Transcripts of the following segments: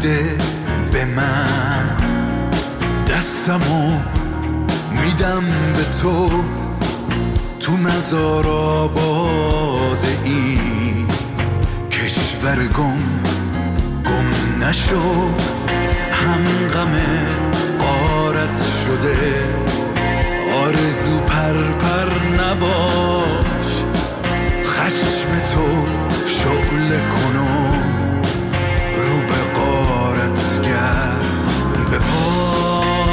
بده به من، دستمو میدم به تو مزار آباده ای، کشور گم نشو، هم غم غارت شده، آرزو پر نباش، خشم تو شعله کنو رو به غارت گرد به پاش.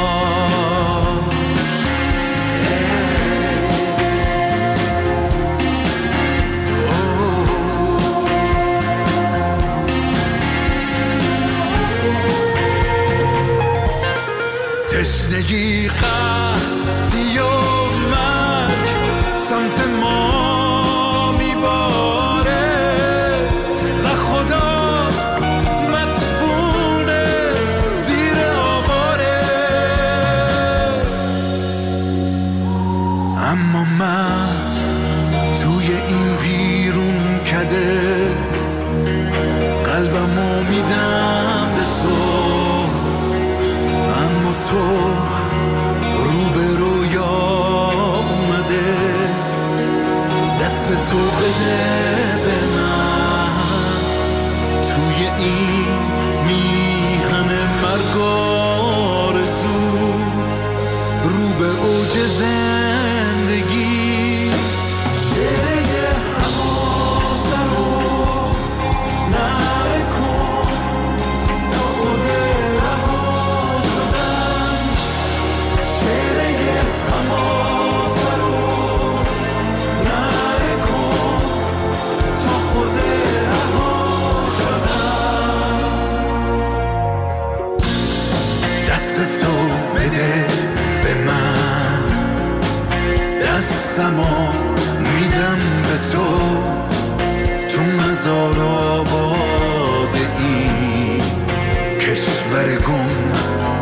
تشنگی قحطی و مرگ سمت ما میباره و خدا مدفونه زیر آواره، اما من توی این بیرون کده قلبمو میدم به تو، اما تو رو به رویا اومده، دست تو بده به من، توی این میهن مرگ آرزو رو به اوج زندگی. شعله حواسه رو نکن تا خود رها شدن، شعله حواسه رو نکن تا خود رها شدن، دست تو بده به من، دستمو میدم به تو مزار آباده ای، کشور گم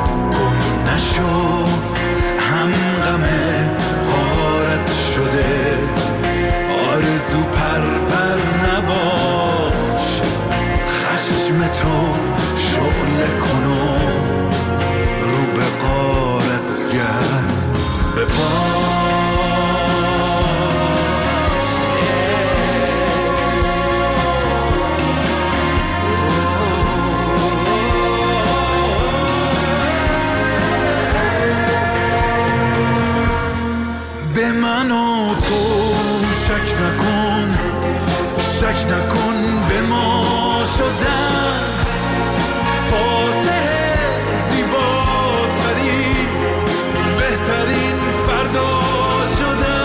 نشو، هم غم غارت شده، آرزو پر نباش، خشم تو شعله کنو رو به غارت گرد به پاش. به من و تو شک نکن به ما شدن، فاتح زیباترین بهترین فردا شدن.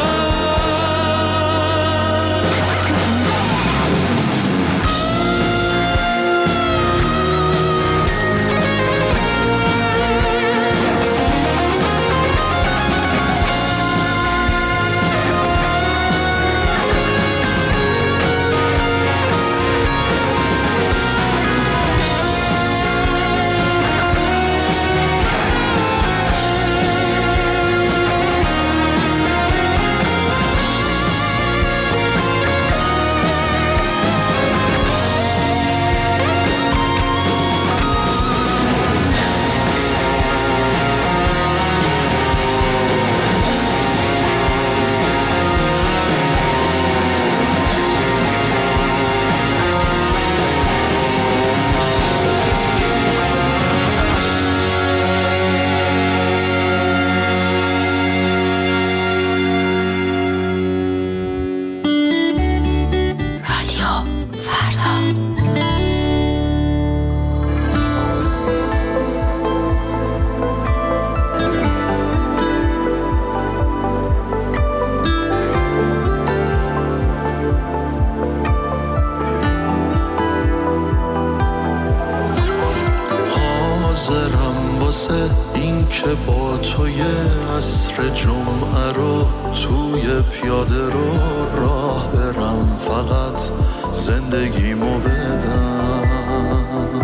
این که با توی عصر جمعه رو توی پیاده رو راه برم، فقط زندگیمو بدم.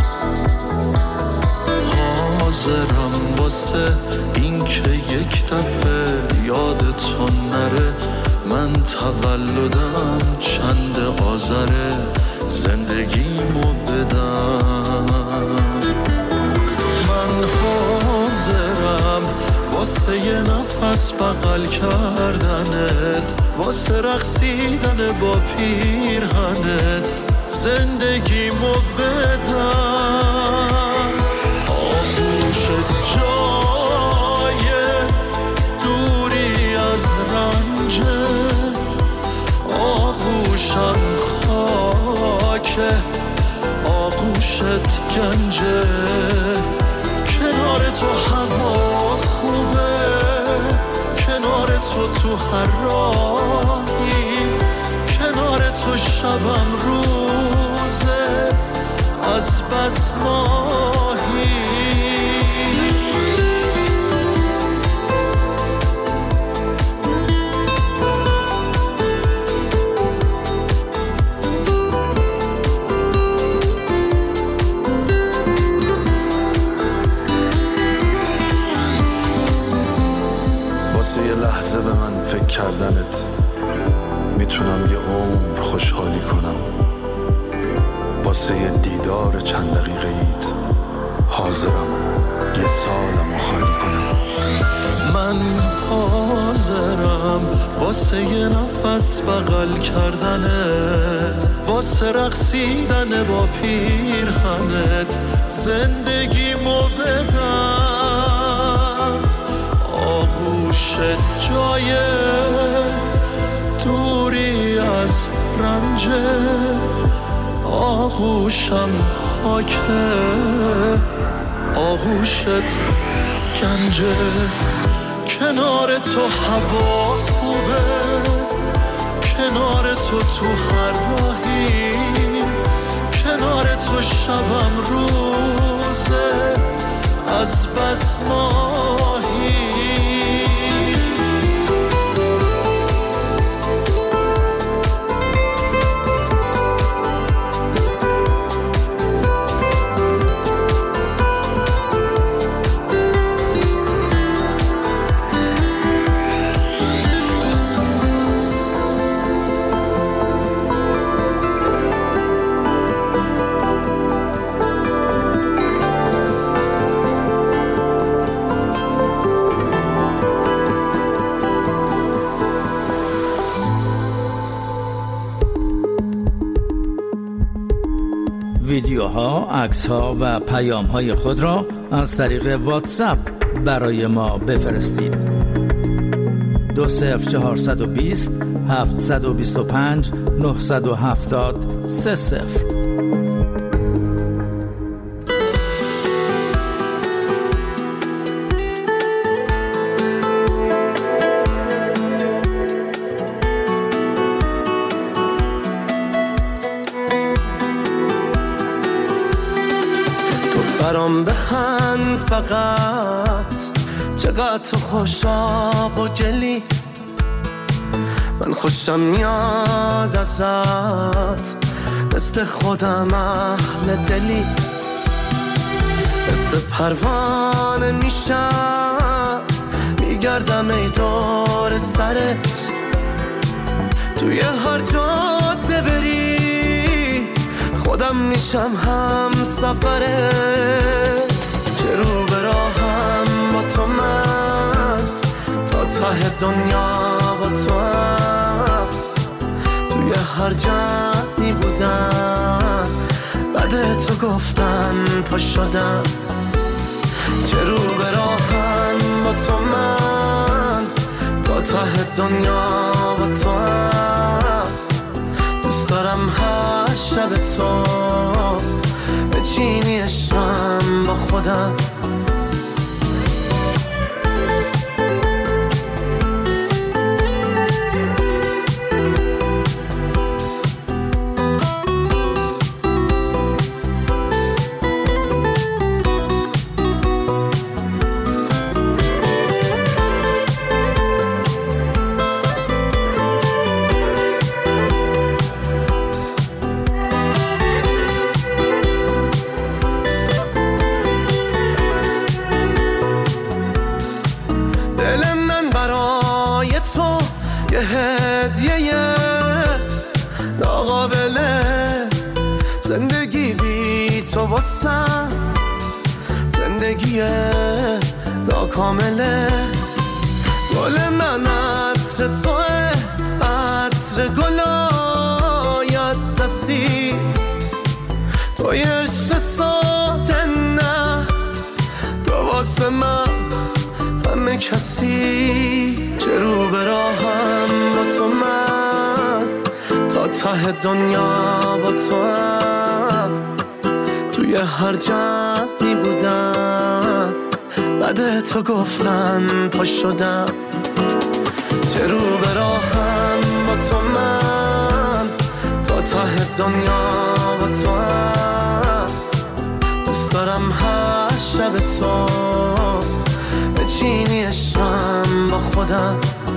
حاضرم واسه این که یک دفعه یادتون نره من تولدم چند آذره، زندگیمو بدم. واسه یه نفس بغل کردنت، واسه رقصیدن با پیرهنت زندگیمو بدم. آغوشت جای دوری از رنجه، آغوشم خاکه، آغوشت گنجه. کنار تو هوا خوبه، کنار تو هر راهی، کنار تو شبم روزه از بس ماهی. واسه یه لحظه به من فکر کردنت میتونم یه عمر خوشحالی کنم. واسه یه دیدار چند دقیقه ایت حاضرم یه سالمو خالی کنم. من حاضرم واسه یه نفس بغل کردنت، واسه رقصیدن با پیرهنت زندگیمو بدم. آغوشت جای دوری از رنجه، آغوشم خاکه، آغوشت گنجه. کنار تو هوا خوبه، کنار تو هر راهی، کنار تو شبم روزه از بس ماهی. ویدیوها، عکس‌ها و پیام‌های خود را از طریق واتساپ برای ما بفرستید. 20420 725 970 30. برام بخند فقط، چقدر تو خوشاب و گلی، من خوشم میاد ازت، مثل خودم اهل دلی. مثل پروانه میشم میگردم ای دور سرت، توی هر جاده بری خودم میشم هم سفرت. که رو به راهم با تو من، تا ته دنیا با تو هم، توی هر جمعی بودم بعد تو گفتن پا شدم. که رو به راهم با تو من، تا ته دنیا با تو هم، دوست دارم هر شب تو بچینی عشقم با خودم. هدیه ناقابله، زندگی بی تو واسم زندگی ناکامله. گل من عطر توه، عطر گلای از دستی، توی عشق ساده نه، تو واسه من همه کسی. چه رو به راهم با تو من، تا ته دنیا با تو هم، توی هر جمعی بودم، بعد تو گفتن پا شدم. چه رو به راهم با تو من، تا ته دنیا با تو هم، دوست دارم هر شب تو بچینی عشقم با خودم.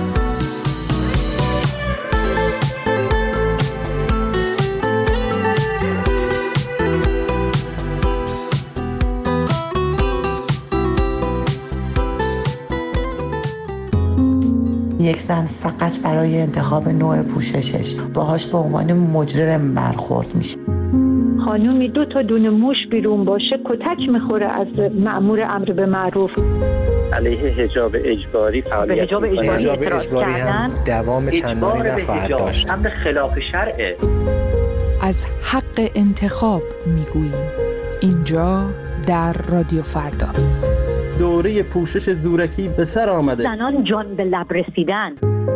یک زن فقط برای انتخاب نوع پوششش باهاش به عنوان مجرم برخورد میشه. خانومی 2 تا دونه موش بیرون باشه کتک میخوره از مأمور امر به معروف. علیه حجاب اجباری فعالیت حجاب اجباری هم دوام چندانی نخواهد داشت. امر خلاف شرعه. از حق انتخاب میگوییم اینجا در رادیو فردا. دوره پوشش زورکی به سر آمده. زنان جان به لب رسیدن.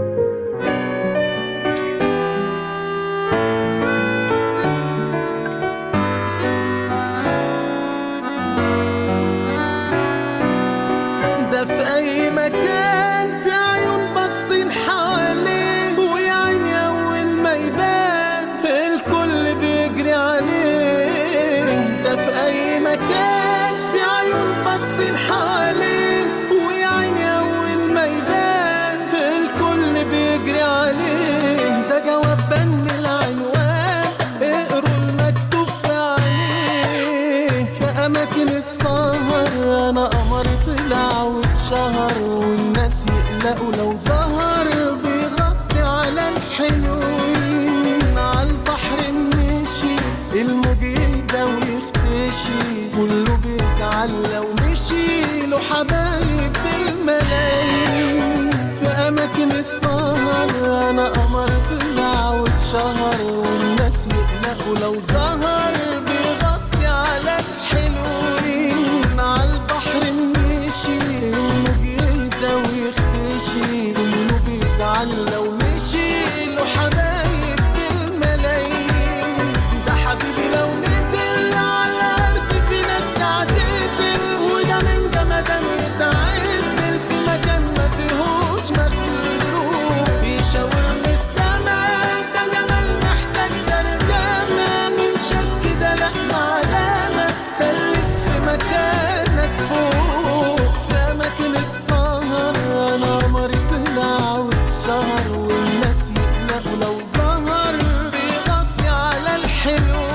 دفعي مكان في عيون باصين حواليه، ويا عيني اول ما يبان الكل بيجري عليه. دفعي مكان في عيون باصين حواليه، ويا عيني اول ما يبان الكل بيجري عليه. ده جواب بن العنوان، اقروا المكتوب في عليه. في اماكن السهر انا قمر طلع واتشهر، والناس يقلقوا لو ظهر، بيغطي على الحلوين. عالبحر مشي الموج يهدى ويختشي، كله بيزعل لو مشي له حبايب بالملايين. في اماكن السهر انا قمر طلع واتشهر، والناس يقلقوا لو ظهر، بيغطي على الحلوين. عالبحر مشي الموج يهدى ويختشي، كله بيزعل لو مشي له حبايب بالملايين. ده حبيبي لو نزل على الارض في ناس تعتزل، وده من جمدان يتعزل في مكان ما فيهوش مخلوق. يشاور من السما ده جمال محتاج ترجمة، من شاف كده لا علامة، خليك في مكانك فوق. في أماكن السهر أنا قمري طلع واتشهر، والناس يقلقوا لو ظهر، بيغطي على الحلوين.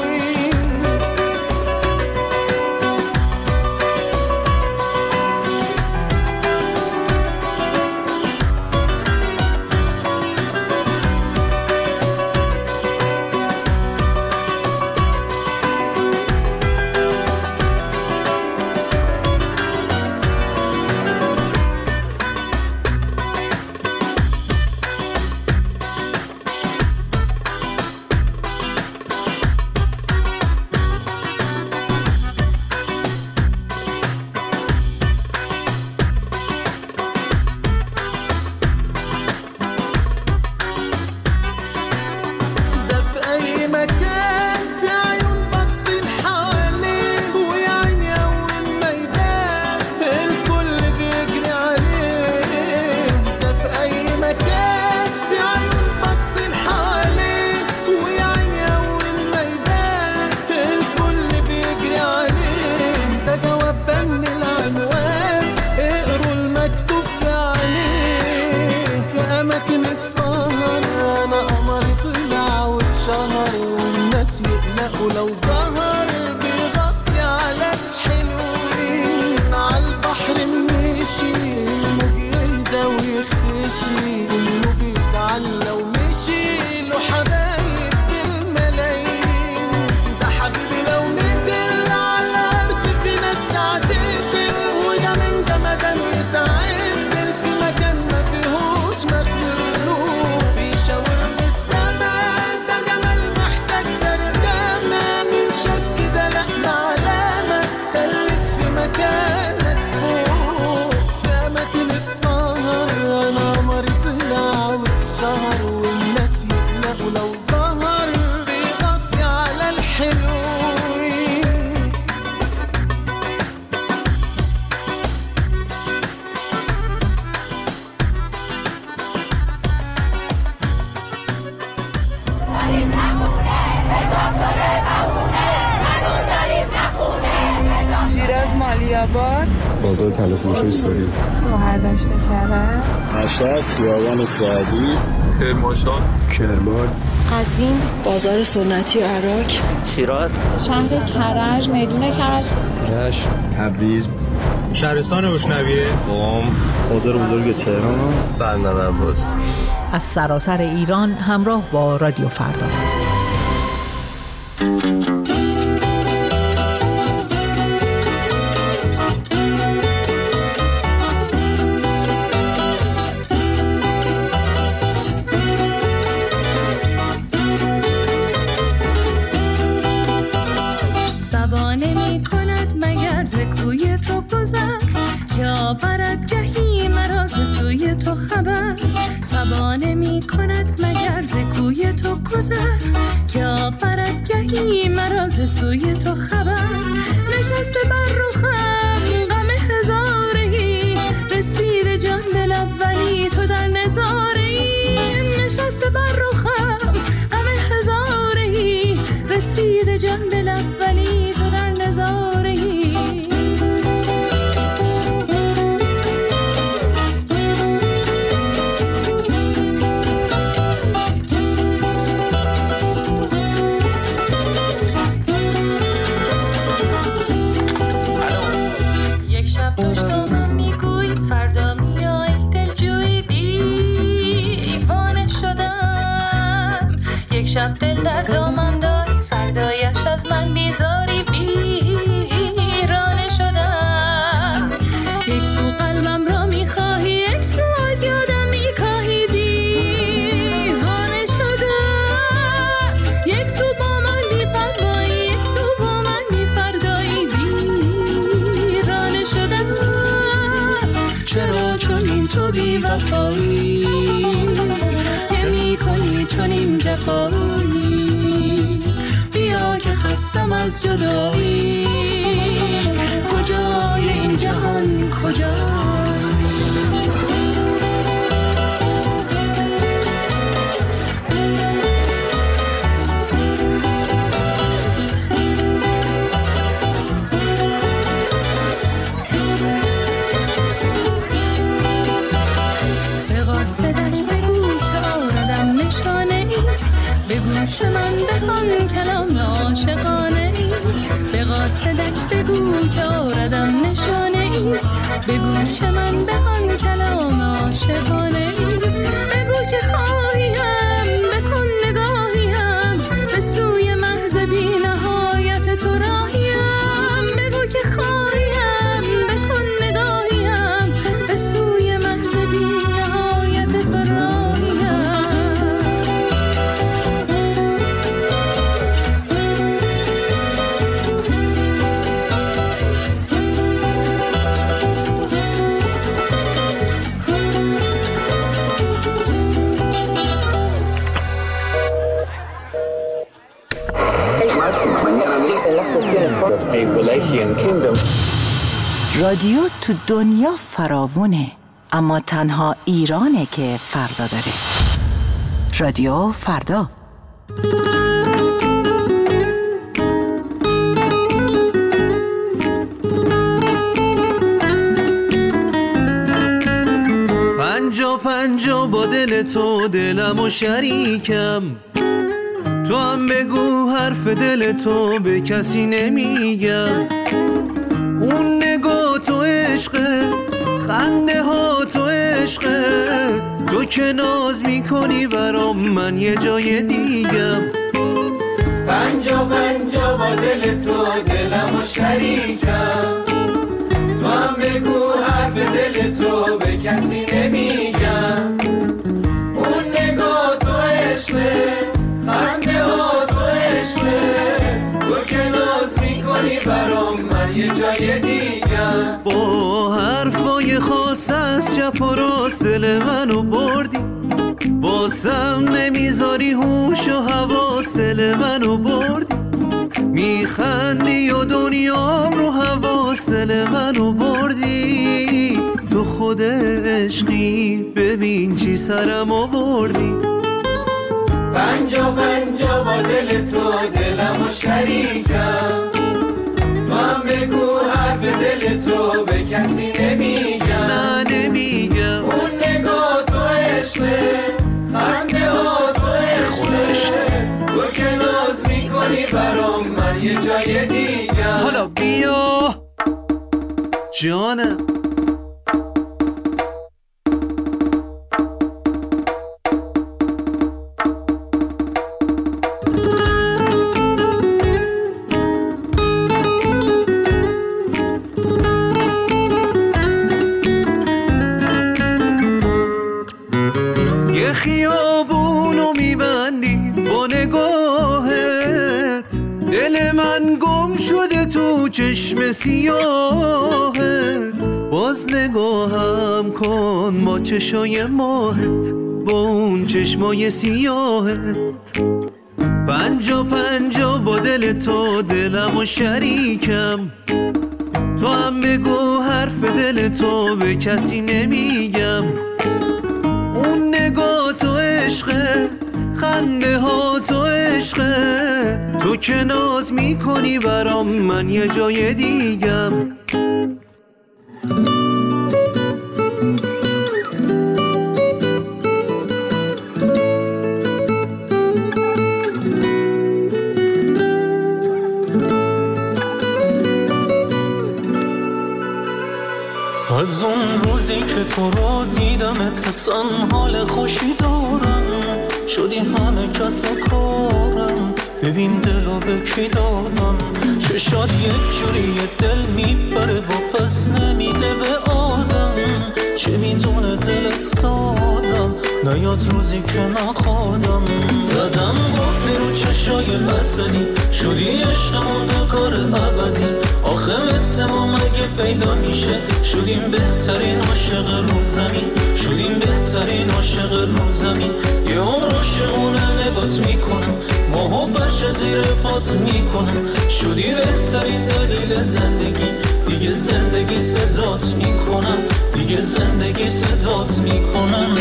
ده في أي مكان في عيون باصين حواليه، ويا عيني أول ما يبان الكل بيجري عليه. ده في أي مكان في عيون باصين حواليه، ويا عيني أول ما يبان الكل بيجري عليه. ده جواب بن العنوان، اقروا المكتوب في عليه. في أماكن السهر أنا قمري طلع واتشهر، والناس يقلقوا لو ظهر، بيغطي على الحلوين. عالبحر مشي الموج يهدى ويختشي، كله بيزعل لو مشي له حبايب بالملايين. ده حبيبي لو نزل على الأرض في ناس تعتزل، وده من جمدان يتعزل في مكان علی‌آباد، بازار تلافروشی سوری، شهردشت کرج، مشهد، خیابان سعدی، کرمانشاه، کرمان، قزوین، بازار سنتی و عراق، شیراز، شهر کرج، میدون کرج، رشت، تبریز، شهرستان بوشنویه، قم، بازار بزرگ تهران، بندر عباس. از سراسر ایران همراه با رادیو فردا. سبانه می کند مگر ز کوی تو گذر که آورد گهی مرا ز سوی تو خبر نشسته بر رخم غم هزارهی رسید جان دل اولی تو در نظارهی نشسته بر رخم غم هزارهی رسید جان دل اولی تو در نظارهی شب دل در دامم داری فردایش از من بیزاری بیرانه شدم یک سو قلبم را میخواهی یک سو از یادم میکاهی دیوانه شدم یک سو با من بی‌پروایی یک سو با من بی‌فردایی بیرانه شدم چرا چنین تو بی‌وفایی که میکنی چنین جفایی بیا که خستم از جدایی کجای این جهان کجای به گوش من بخوان کلام عاشقانه ای به قاصدک بگو که آردم نشانه ای به گوش من بخوان کلام عاشقانه ای بگو که خواهیم بکن نگاهیم به سوی محض بی نهایت تو راهیم بگو که خواهیم بکن نگاهیم به سوی محض بی نهایت تو راهیم رادیو تو دنیا فراوونه اما تنها ایرانه که فردا داره. رادیو فردا. پنجا با دل تو دلم و شریکم تو هم بگو حرف دل تو به کسی نمیگم اون نگاه تو عشقه خنده ها تو عشقه تو که ناز میکنی برام من یه جای دیگم پنجا با دل تو دلم و شریکم تو هم بگو حرف دل تو به کسی نمیگم اون نگاه تو عشقه خنده ها تو عشقه تو که ناز میکنی برام من یه جای دیگم با حرفای خاص از چپ و راست دل منو بردی باسم نمیذاری هوش و حواس دل منو بردی میخندی و دنیام رو حواس دل منو بردی تو خود عشقی ببین چی سرم آوردی پنجا با دل تو دلم و شریکم تو هم بگو حرف دل تو به کسی نمیگم. نه نمیگم. اون نگاه تو عشقه، خنده ها تو عشقه، تو که ناز میکنی برام من یه جای دیگم. حالا بیا جانم. یه خیابونو میبندی با نگاهت، دل من گم شده تو چشم سیاهت. باز نگاهم کن با چشای ماهت، با اون چشمای سیاهت. 50-50 با دل تو دلم و شریکم، تو هم بگو حرف دل تو به کسی نمیگم. اون نگاه تو عشقه، خنده ها تو عشقه، تو که ناز میکنی برام من یه جای دیگم. از اون روزی که تو رو دیدمت حسن حال خوشی دارم، شدی همه کس و کارم، ببین دلو به کی دادم. چشات یک جوری دل میبره و پس نمیده به آدم، چه میدونه دل سادم نیاد روزی که نخوادم. زدم قفلی رو چشای بسنی، شدی عشقمون دکار ابدی. آخه مثل ما مگه پیدا میشه، شدیم بهترین عاشق رو زمین، شدیم بهترین عاشق رو زمین. یه عمر عاشقونه نگات میکنم، ماهو فرش زیر پات میکنم. شدی بهترین دلیل زندگی، دیگه زندگی صدات میکنم، دیگه زندگی صدات میکنم.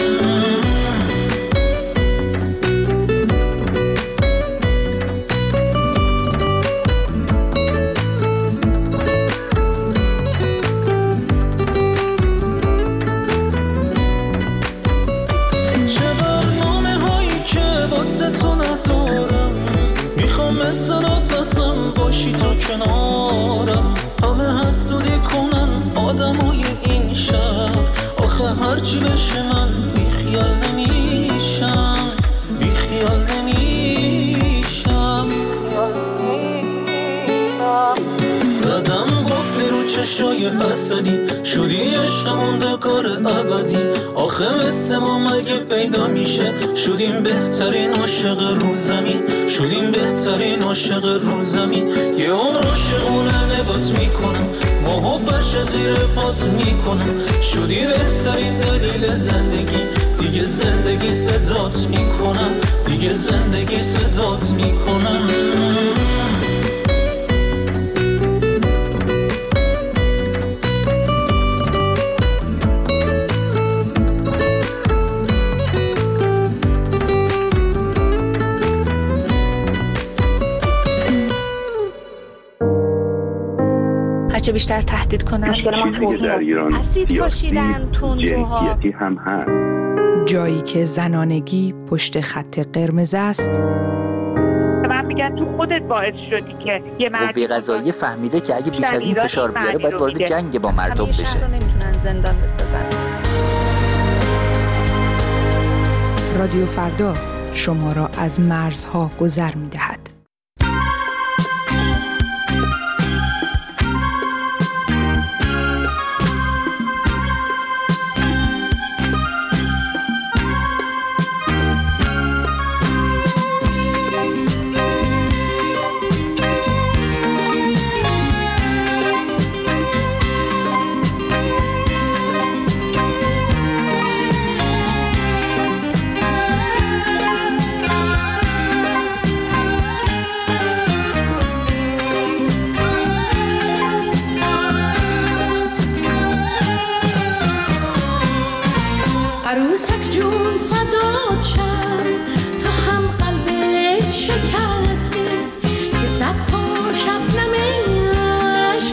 باشی تو کنارم، همه حسودی کنن آدمای این شب. آخه هرچی بشه من بیخیال نمیشم، بیخیال نمیشم. زدم قفلی رو چشای حسدی، شدی عشقمون دکار ابدی. آخه مثل ما مگه پیدا میشه، شدیم بهترین عاشق رو زمین، شدیم بهترین عاشق رو زمین. یه عمر عاشقونه نگات میکنم، ماهو فرش زیر پات میکنم. شدی بهترین دلیل زندگی، دیگه زندگی صدات میکنم، دیگه زندگی صدات میکنم. هرچه بیشتر تهدید کنن اسید پاشیدن تندروها هم هست. جایی که زنانگی پشت خط قرمز است. من میگن تو خودت باعث شدی که یه قوه قضاییه فهمیده که اگه بیش از این فشار بیاره باید وارد جنگ با مردم بشه. شهر رو نمیتونن زندان بسازن. رادیو فردا شما را از مرزها گذر می‌دهد. عروسک جون فدات شم، تو هم قلبت شکسته که صد تا شبنم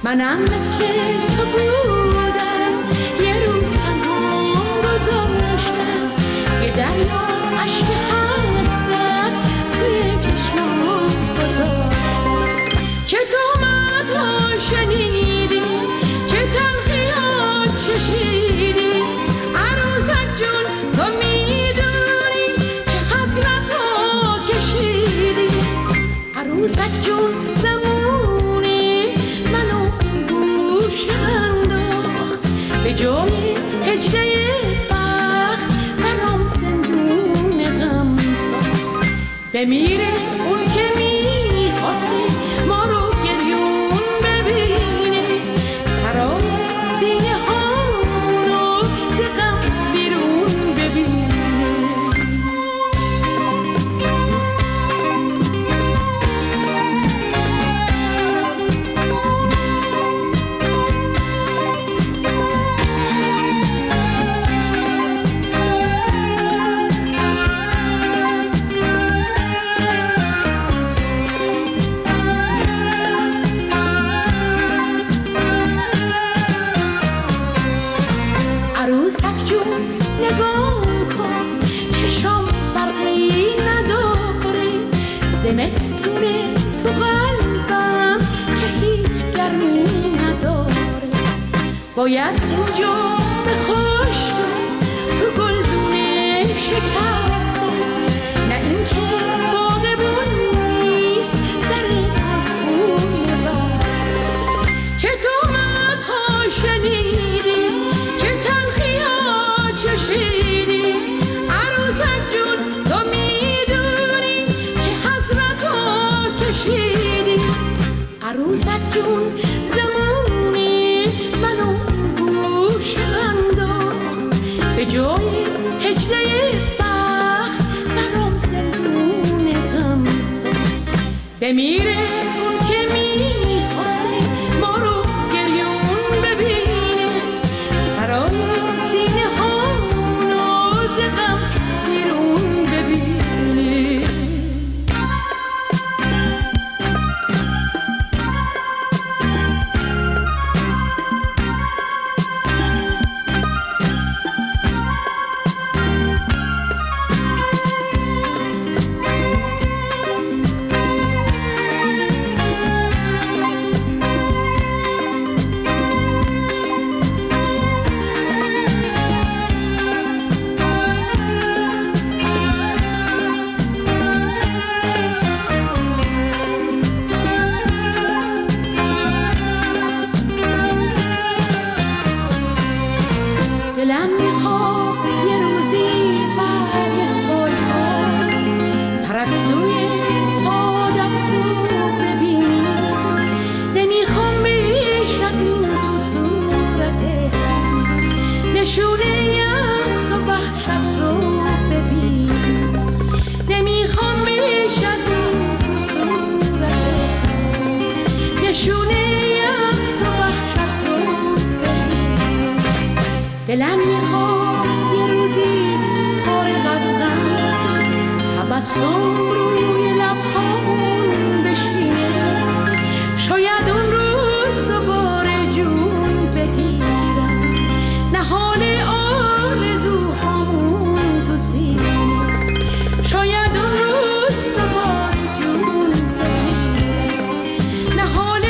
منم مثل تو بودم، یه روز تنها گذاشتم، یه دریا عشق حسرت توی چشمام گذاشتم. چه تومت‌ها شنیدی، چه تلخی‌ها چشیدی، عروسک جون تو میدونی چه حسرت‌ها کشیدی. عروسک جون زمونی منو گوش انداخت، به جای هجده بخت برام زندون غم ساخت. بمیره اون که میخواسته ما رو گریون ببینه، سرای سینه ها رو ز غم بیرون ببینه. عروسک جون نگاه کن، چشام برقی نداره، زمستونه تو قلبم که هیچ گرمی نداره. باید اینجا به خشکی تو گلدونه شکسته، نه اینکه باغبون نیست در خونه بسته. چه تومت‌ها شنیدی، چه تلخی‌ها چشیدی، عروسک جون تو میدونی چه حسرت‌ها کشیدی. عروسک جون زمونی منو گوش انداخت، به جای هجده بخت برام زندون غم ساخت. بمیره اون که میخواسته ما رو گریون ببینه، سرای سینه ها رو ز غم بیرون ببینه. دلم میخواد یه روزی برگ صلح‌ها پرستوی سعادت رو ببینم. نمیخوام بیش از این تو صورته نشونه یأس و وحشت رو ببینم. نمیخوام بیش از این تو صورته نشونه یأس و وحشت رو ببینم. دلم میخواد یه روزی فارغ از غم تبسم روی لبهام بشینه، شاید اون روز دوباره جون بگیرم، نهال آرزوهامون تو سینه. شاید اون روز دوباره جون بگیرم، نهال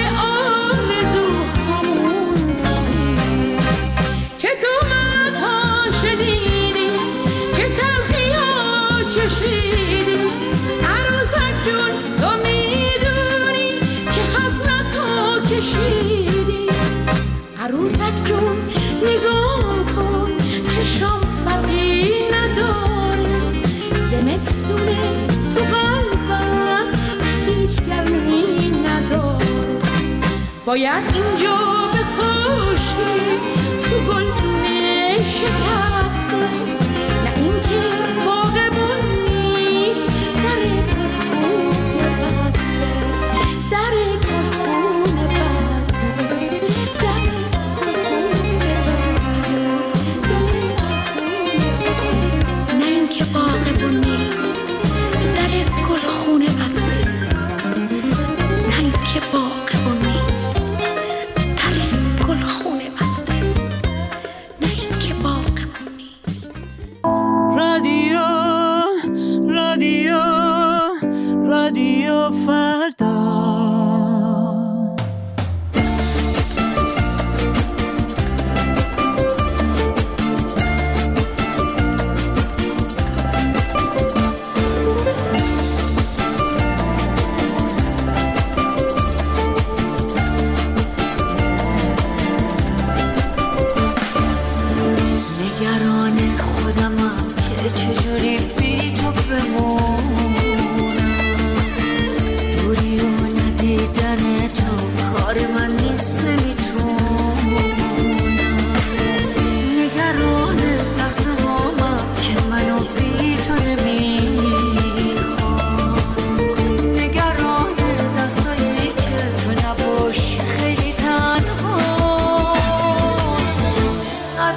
آرزوهامون تو سینه. چه تومت‌ها شنیدی، چه تلخی‌ها چشیدی، عروسک جون تو میدونی چه حسرت‌ها کشیدی. عروسک جون نگاه کن، چشام برقی نداره، زمستونه تو قلبم هیچ گرمی نداره. باید اینجا به خشکی تو گلدونه شکسته، نه اینکه باغبون نیست در خونه بسته، در خونه بسته، در خونه بسته. نه اینکه باغبون نیست در گلخونه بسته، نه اینکه باغبون نیست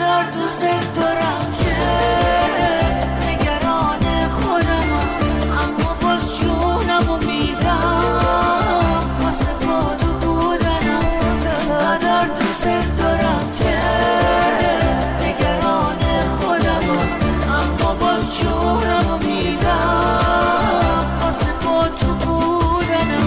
اینقدر دوست دارم که نگران خودمم، اما باز جونمو میدم واسه با تو بودنم. اینقدر دوست دارم که نگران خودمم، اما باز جونمو میدم واسه با تو بودنم.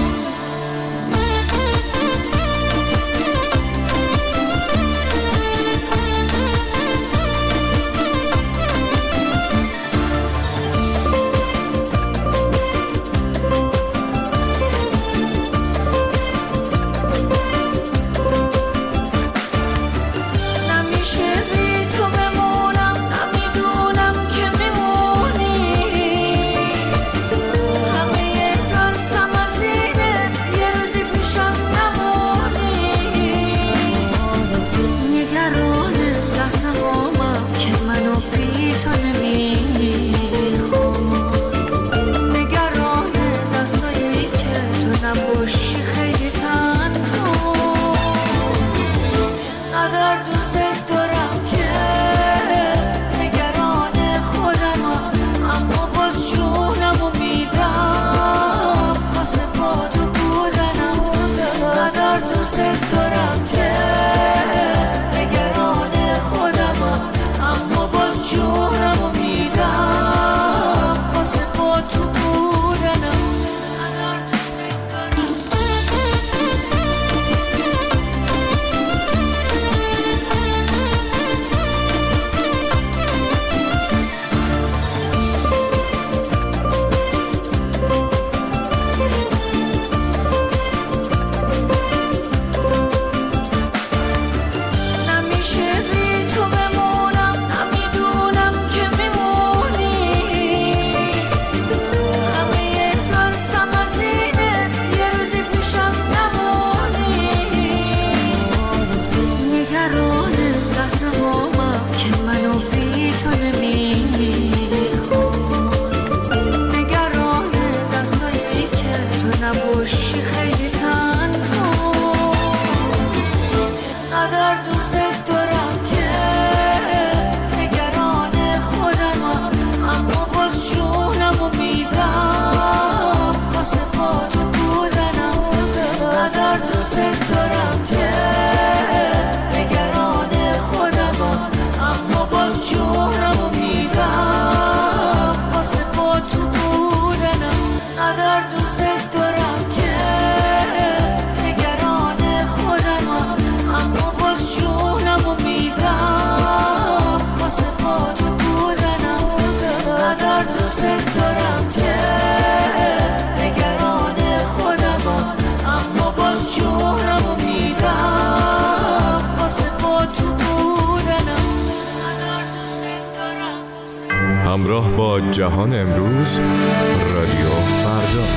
همراه با جهان امروز، رادیو فردا.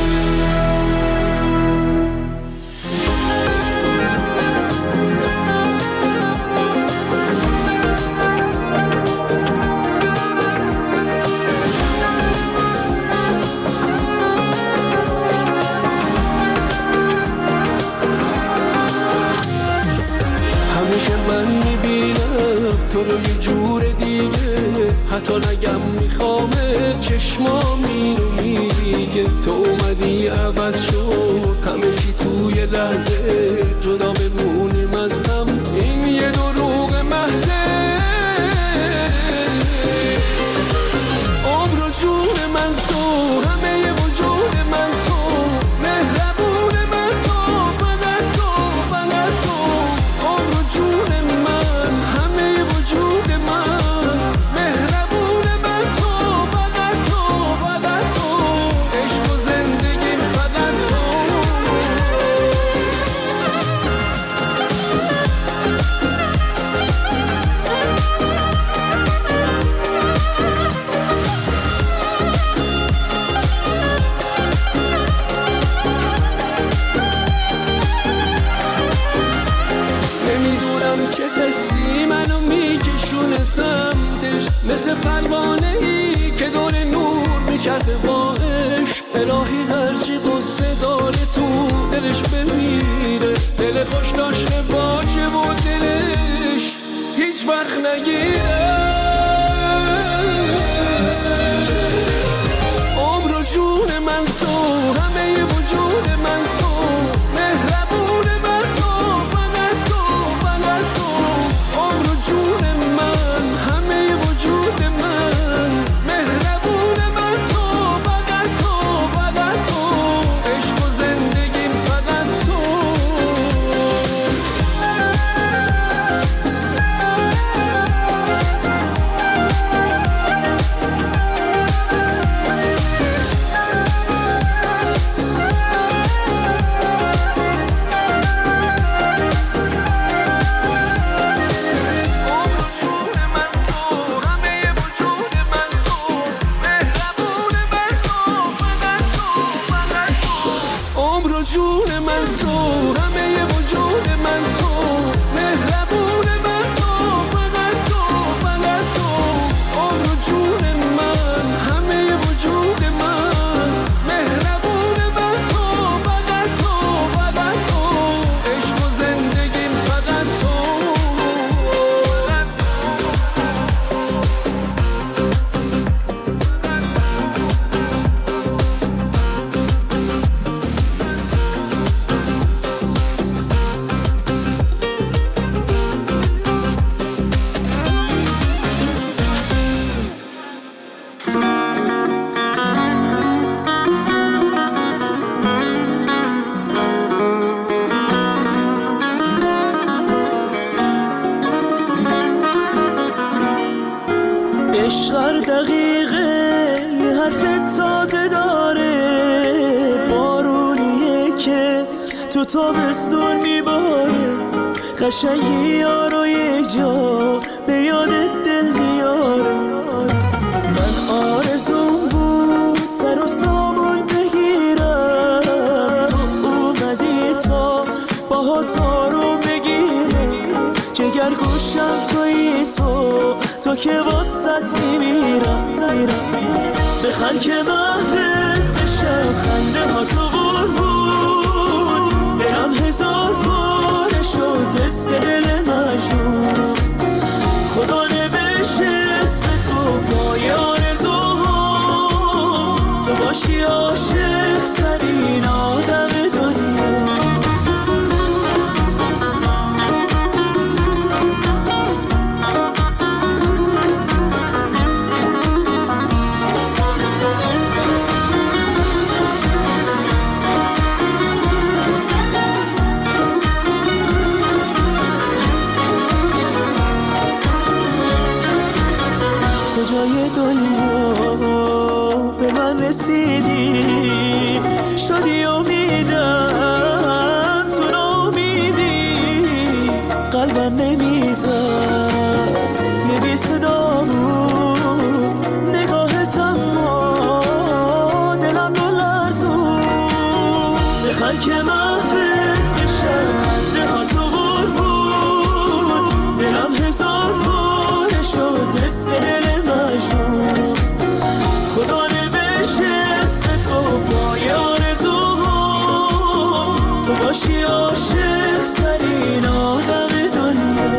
همیشه من میبینم تو رو یه جور دیگه، حتی نگم میخوامت چشمام اینو میگه. تو اومدی عوض شد همه چی توی لحظه، جدا بمونیم از هم این یه دروغ محضه. عمر و جون من تو، همه وجود من تو، مهربون من تو، فقط تو، فقط تو. عمر و جون من، همه وجود من، مهربون من تو، فقط تو، فقط تو. عشق و زندگیم فقط تو. مثل پروانه‌ای که دور نور میچرخه باش، الهی هرچی قصه داره تو دلش بمیره، دل خوش داشته باشه و دلش هیچ وقت بگیره. عمر و جون من تو، همه وجود من تو، مهربون من تو، فقط تو، فقط تو. عمر و جون من، همه وجود من، مهربون من تو، فقط تو، فقط تو. عشق و زندگیم فقط تو. عمر و جون من تو، همه وجود من تو، مهربون من تو، فقط تو، فقط تو. عمر و جون من، همه وجود من، مهربون من تو، فقط تو، فقط تو. عشق و زندگیم فقط تو. عشق هر دقیقه یه حرف تازه داره، بارونیه که تو تابستون میباره، قشنگی یارو یک جا به یادت دل میاره. من آرزوم بود سر و سامون بگیرم، تو اومدی تا باهات آروم بگیرم، جگر گوشم تویی تو که واسط میمیرم. بخند که محفل بشم، خنده ها تو قربون، برم هزار باره شد مثل دل مجنون. خدا نوشته اسم تو پای آرزوها، تو باشی عاشق ترین آدم دنیا. کجای دنیا به من رسیدی، شدی امیدم تو ناامیدی، قلبم نمیزد یه بی صدا بود، نگاهت اما دلم نلرزون. بخند که محفل بشم، خنده ها تو قربون، دلم هزار باره شد مثل دل مجنون. خدا نوشته اسم تو پای آرزوها، تو باشی عاشق ترین آدم دنیا.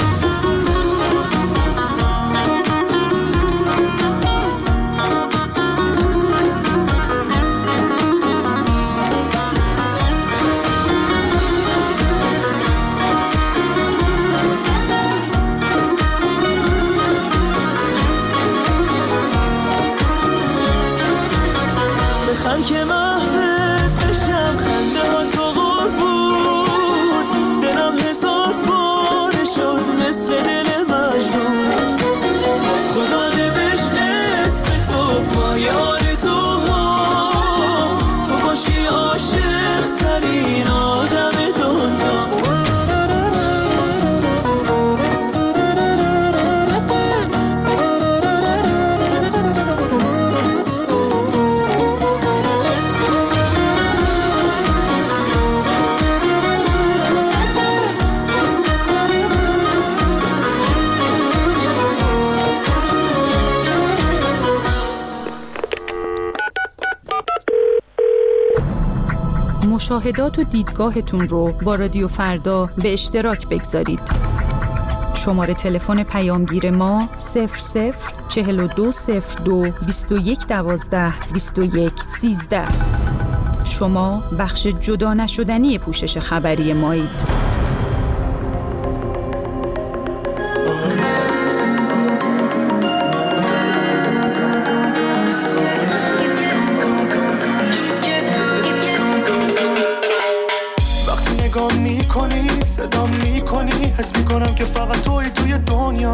بخند که محبت بشم، خنده ها تو قربون، دلم هزار باره شد مثل دل مجنون. خدا نوشته اسم تو پای آرزوها، تو باشی عاشق ترین آدم دنیا. مشاهدات و دیدگاهتون رو با رادیو فردا به اشتراک بگذارید. شماره تلفن پیامگیر ما 004202 2112 2113. شما بخش جدا نشدنی پوشش خبری مایید. صدام میکنی حس میکنم که فقط توی دنیا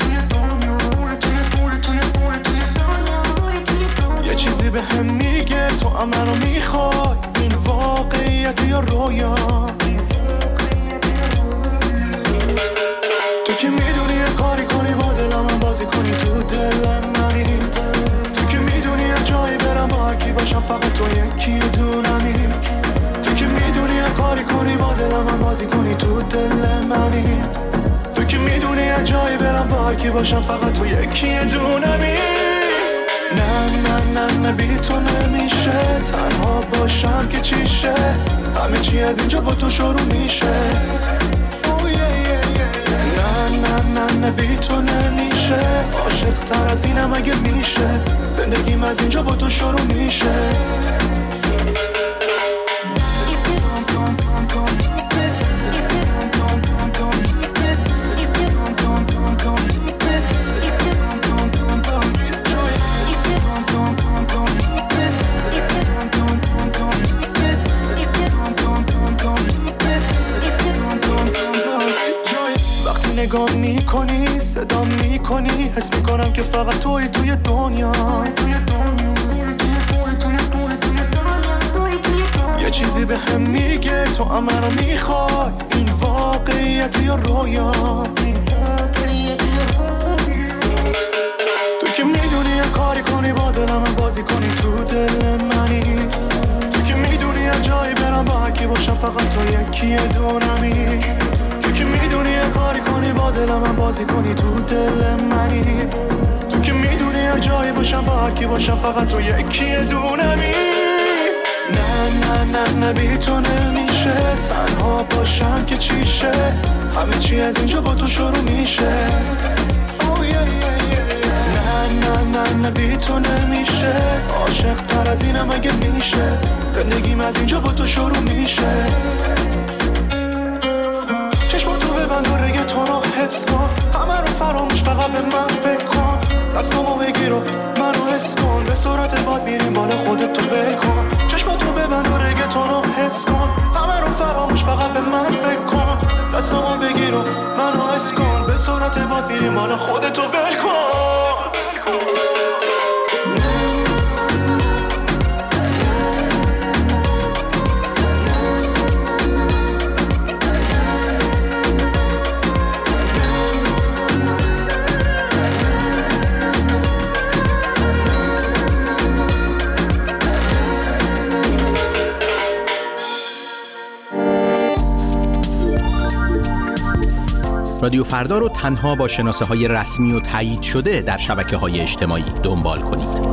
یه چیزی به هم میگه تو منو میخوای این واقعیت یا رویا تو که میدونی یه کاری کنی با دلم من بازی کنی تو دلم منی تو که میدونی یه جایی برم با هرکی باشم فقط تو یکی دونمی تو که میدونی یه کاری کنی با دلم من بازی کنی تو دل منی تو که میدونی یه جایی برم با هرکی باشم فقط تو یکی دونمی نه بی تو نمیشه تنها باشم که چیشه همه چی از اینجا با تو شروع میشه نه بی تو نمیشه عاشق تر از اینم اگه میشه زندگیم از اینجا با تو شروع میشه نگاه میکنی صدا میکنی حس میکنم که فقط توی دنیا یه چیزی به هم میگه تو منو میخوای این واقعیت یا رویا تو که میدونی یه کاری کنی با دلم من بازی کنی تو دل منی تو که میدونی یه جایی برم با هرکی باشم فقط تو یکی دونمی تو که میدونی یه کاری کنی با دلم من بازی کنی تو دل منی تو که میدونی یه جایی باشم با هرکی باشم فقط تو یکی دونمی نه بی تو نمیشه تنها باشم که چیشه همه چی از اینجا با تو شروع میشه نه بی تو نمیشه عاشق تر از اینم اگه میشه زندگیم از اینجا با تو شروع میشه چشماتو ببند و رگتون رو حس کن همه رو فراموش فقط به من فکر کن دستامو بگیر و منو حس کن به سرعت باد میریم بالا خودت تو ول کن چشماتو ببند و رگتون رو حس کن همه رو فراموش فقط به من فکر کن دستامو بگیر و منو حس کن به سرعت باد میریم بالا خودت تو ول کن رادیو فردا رو تنها با شناسه‌های رسمی و تایید شده در شبکه‌های اجتماعی دنبال کنید.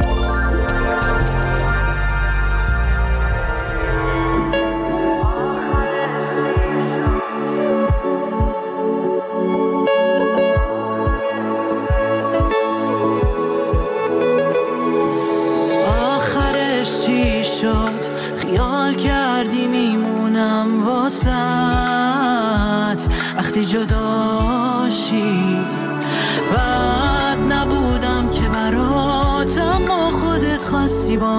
آخرش چی شد؟ خیال کردی میمونم واسط وقتی جداشی بعد نبودم که برات اما خودت خواستی با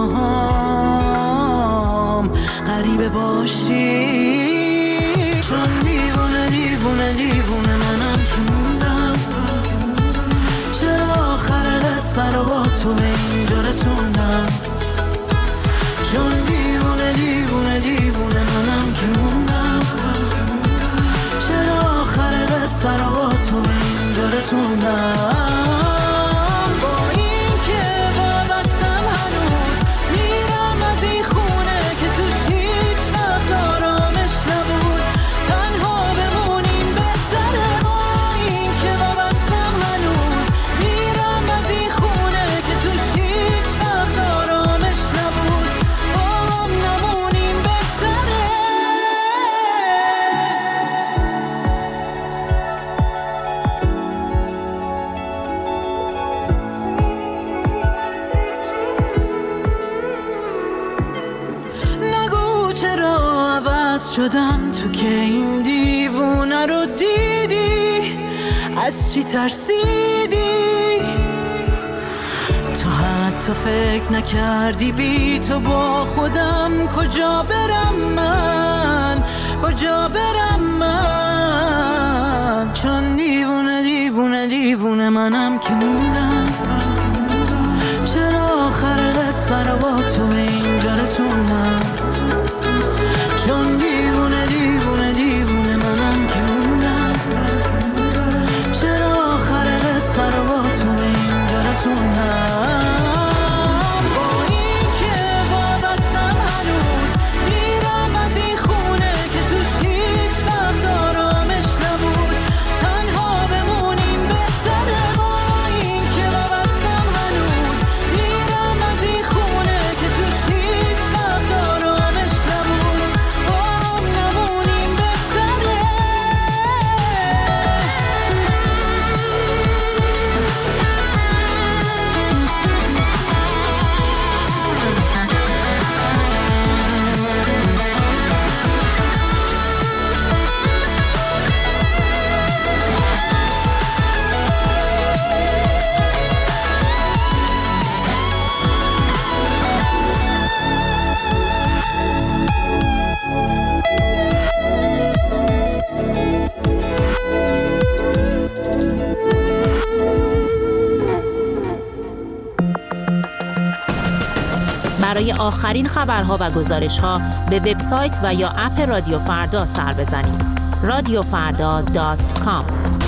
هم غریبه باشی چون دیوونه دیوونه دیوونه منم که موندم چرا آخر قصه رو با تو به اینجا رسوندم چون دیوونه دیوونه دیوونه منم که موندم چرا آخر قصه رو با تو به اینجا رسوندم با این که وابستم هنوز میرم از این خونه که توش هیچ وقت آرامش نبود تنها بمونیم بهتره با این که وابستم هنوز میرم از این خونه که توش هیچ وقت آرامش نبود با هم نمونیم بهتره شدم تو که این دیوونه رو دیدی، از چی ترسیدی؟ تو حتی فکر نکردی بی تو با خودم کجا برم من، کجا برم من؟ چون دیوونه دیوونه دیوونه منم که موندم. چرا آخر قصه رو با تو به اینجا رسوندم؟ چون دیوونه دیوونه دیوونه منم که موندم. چرا آخر قصه رو با تو به اینجا رسوندم؟ برای آخرین خبرها و گزارش‌ها به وبسایت و یا اپ رادیو فردا سر بزنید. radiofarda.com.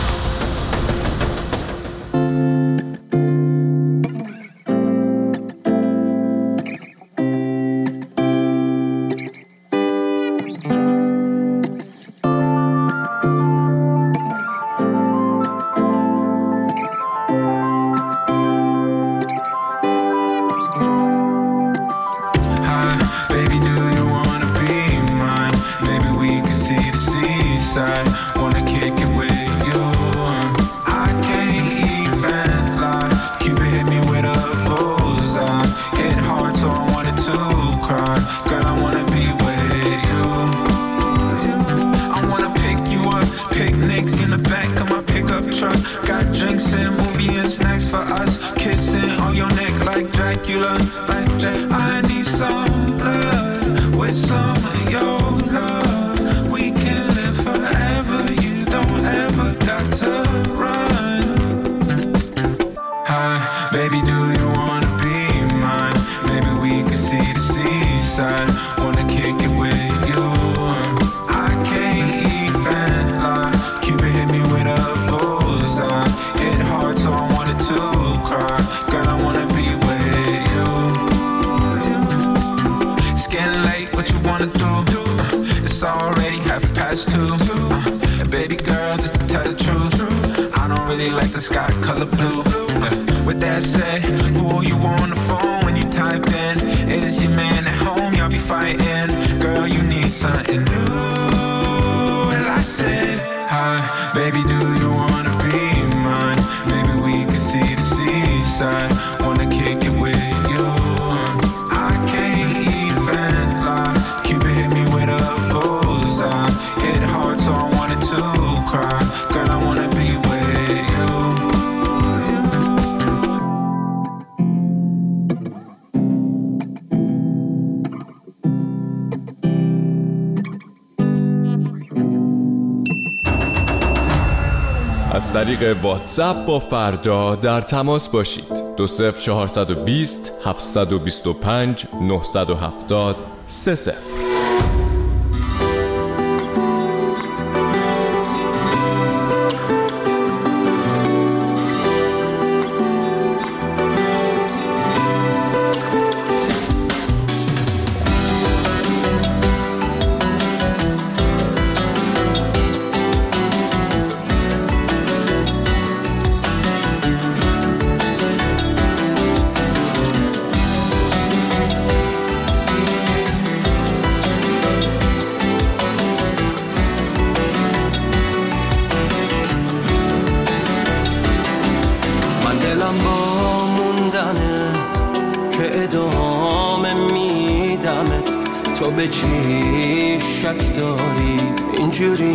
از طریق واتساپ با فردا در تماس باشید. 20420 725 970 30. تو به چی شک داری؟ اینجوری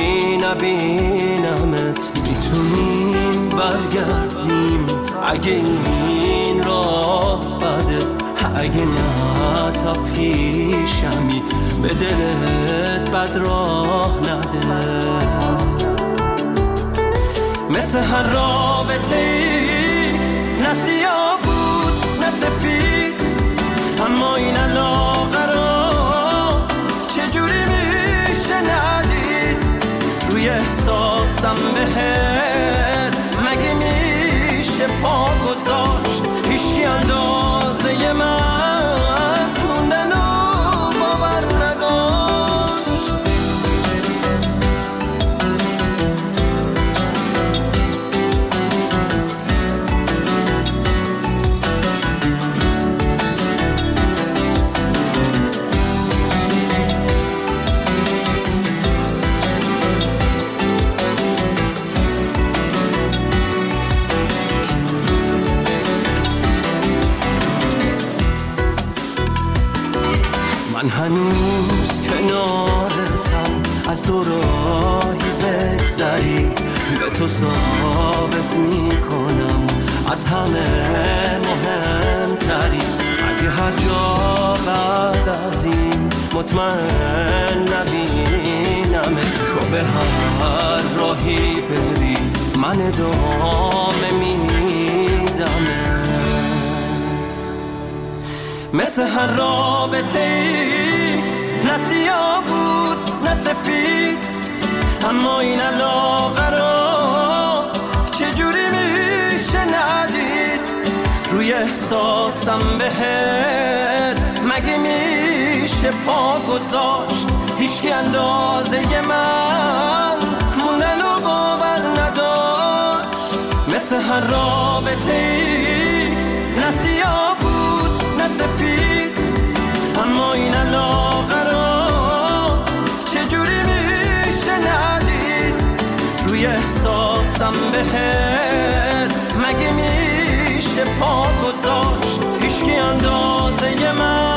نبینمت. میتونیم برگردیم اگه این راه بده، اگه نه تا پیشمی به دلت بد راه نده. مثل هر رابطه ای نه سیاه بود نه سفید، اما این علاقه چجوری میشه ندید؟ روی احساسم بهت مگه میشه پا گذاشت؟ هیچکی اندازه من موندن و باور نداشت. من هنوز کنارتم، از دوراهی بگذری به تو ثابت میکنم از همه مهمتری. اگه هر جا بعد از این مطمئن نبینم تو به هر راهی بری، من ادامه میدم. مثل هر رابطه ای نه سیاه بود نه سفید، اما این علاقه رو چجوری میشه ندید؟ روی احساسم بهت مگه میشه پا گذاشت؟ هیچکی اندازه من موندن و باور نداشت. مثل هر رابطه ای نه سیاه نه سفید، اما این علاقه رو چجوری میشه ندید؟ روی احساسم بهت مگه میشه پا گذاشت؟ هیچکی اندازه من